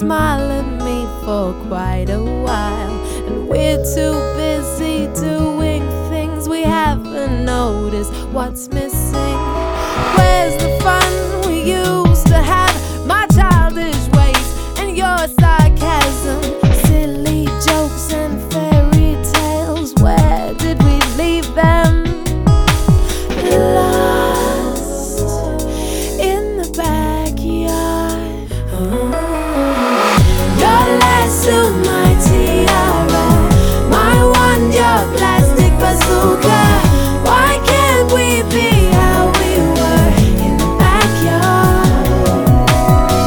smile at me for quite a while, and we're too busy doing things we haven't noticed what's missing. Where's the fun we used to have? My childish ways and your sarcasm, silly jokes and fairy tales, where did we leave them? Lost in the backyard. Your lies to